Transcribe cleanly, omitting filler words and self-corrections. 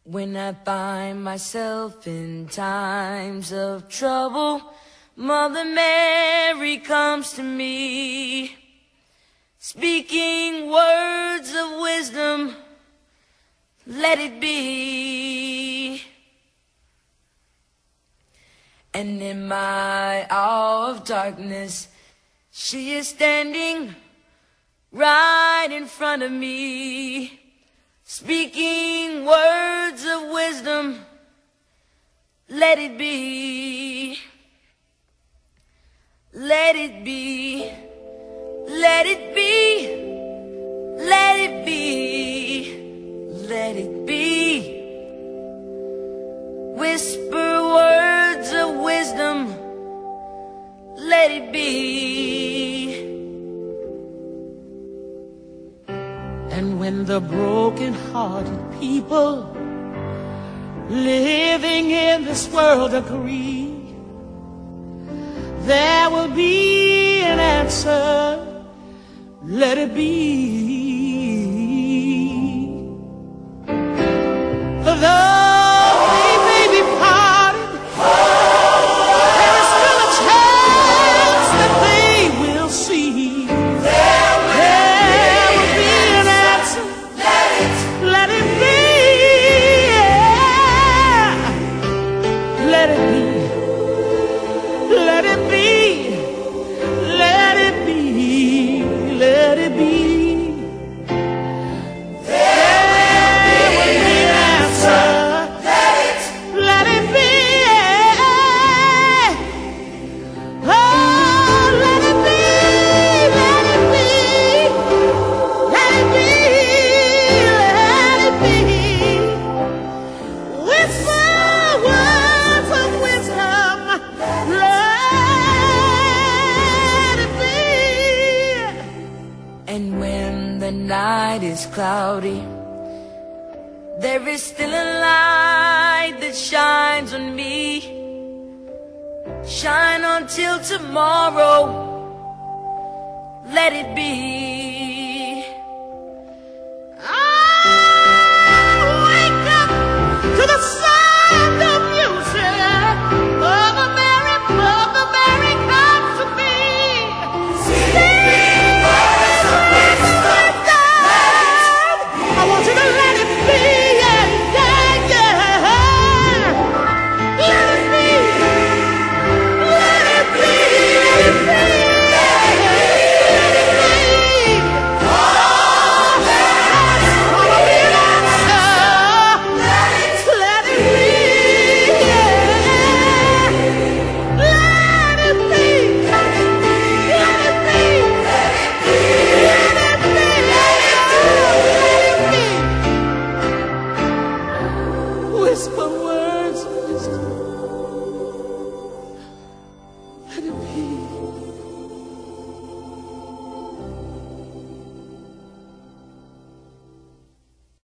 When I find myself in times of trouble, Mother Mary comes to me, speaking words of wisdom, let it be. And in my hour of darkness, she is standing right in front of me, speaking words of wisdom, let it be. Let it be, let it be, let it be, let it be. Whisper words of wisdom, let it be. And when the broken-hearted people living in this world agree, there will be an answer, let it be. Though we may be parted, there is still a chance that they will see. There will be an answer, let it be. Let it be. Let it be, let it be, let it be. There will be an answer. Let it be. Oh, let it be, let it be, let it be, let it be. Whisper words of wisdom. And when the night is cloudy, there is still a light that shines on me. Shine until tomorrow, let it be. I wake up to the sound of music. Mother Mary comes to me. I want you to let it be, yeah, yeah, yeah. Let it be, let it be, let it be, let it be. Oh, that's gonna be an answer. Let it be, yeah. Let it be, let it be, let it be, let it be, let it be. Whisper words of wisdom, let it be.